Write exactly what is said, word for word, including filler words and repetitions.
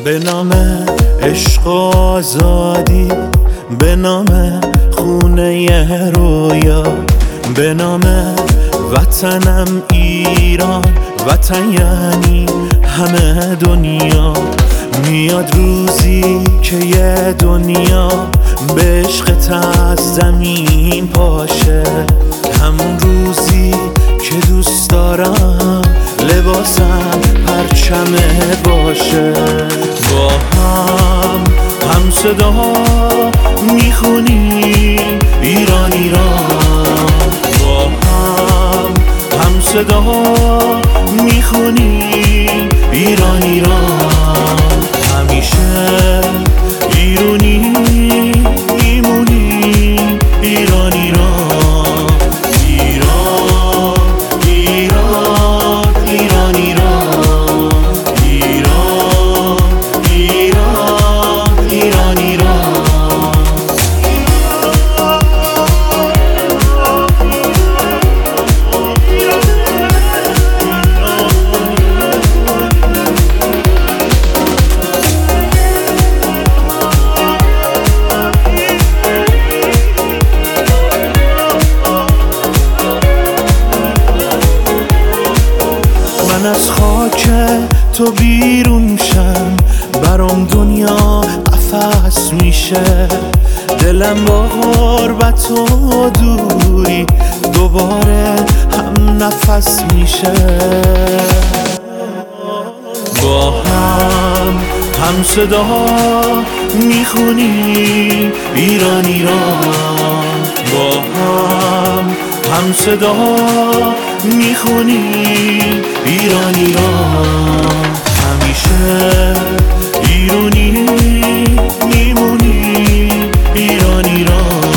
به نام عشق و آزادی، به نام خونه رویا، به نام وطنم ایران. وطن یعنی همه دنیا. میاد روزی که یه دنیا به عشقت از زمین پاشه، همون روزی که دوست دارم لباسم پرچمه باشه. با هم هم صدا میخونیم ایران ایران، با هم هم صدا میخونیم ایران ایران. همیشه ایرانی میمونیم ایران ایران، ایران ایران ایران ایران، ایران ایران ایران ایران. من از خاک تو بیرون شم، برام دنیا قفس میشه. دلم با غربت و دوری دوباره هم نفس میشه. با هم هم صدا میخونیم ایران ایران، با هم هم صدا میخونیم ایران ایران. همیشه ایرانی میمونیم ایران ایران.